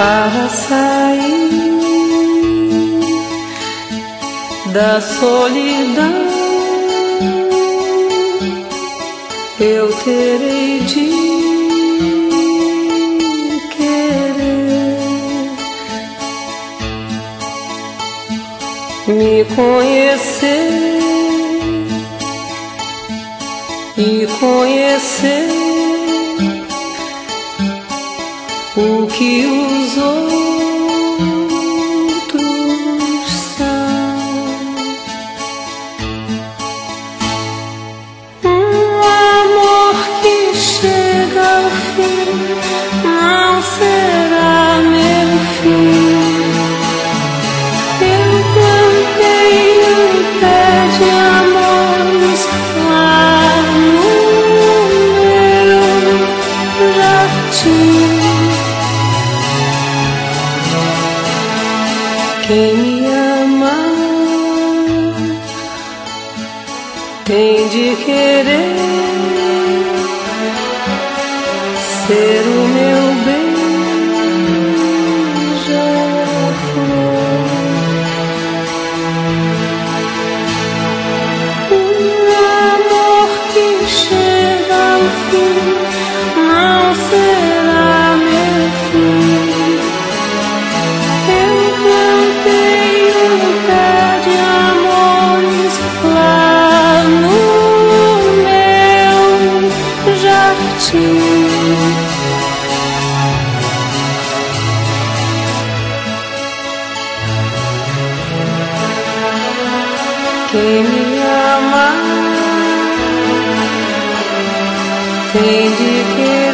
para sair da solidão, eu terei de querer me conhecer e conhecer o que os outros são. Um amor que chega ao fim não será meu fim. Eu plantei um pé de amores lá no meu jardim. Quem me ama tem de querer ser o meu beija-flor. Um amor que chega ao fim não será meu fim. Quem me ama tem de querer